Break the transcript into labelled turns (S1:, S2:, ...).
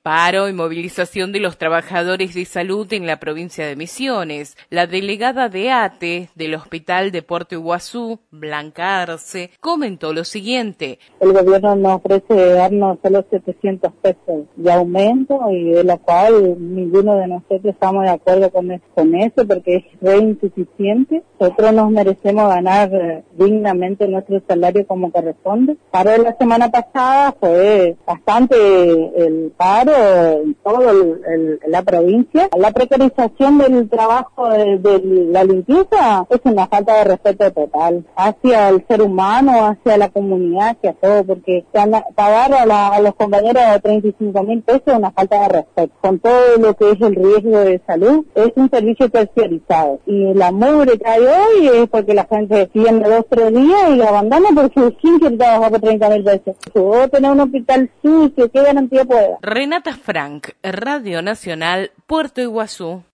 S1: Paro y movilización de los trabajadores de salud en la provincia de Misiones. La delegada de ATE del Hospital de Puerto Iguazú, Blanca Arce, comentó lo siguiente.
S2: El gobierno nos ofrece darnos solo 700 pesos de aumento y de lo cual ninguno de nosotros estamos de acuerdo con eso porque es re insuficiente. Nosotros nos merecemos ganar dignamente nuestro salario como corresponde. Paro de la semana pasada fue bastante el paro en toda la provincia. La precarización del trabajo de la limpieza es una falta de respeto total hacia el ser humano, hacia la comunidad, hacia todo, porque pagar a los compañeros 35.000 pesos es una falta de respeto. Con todo lo que es el riesgo de salud, es un servicio terciarizado. Y la mugre que hay hoy es porque la gente tiene 2-3 días y la abandona porque ¿quién quiere trabajar por 30.000 pesos? Si vos tenés un hospital sucio, ¿qué garantía puede dar?
S1: Renata Frank, Radio Nacional, Puerto Iguazú.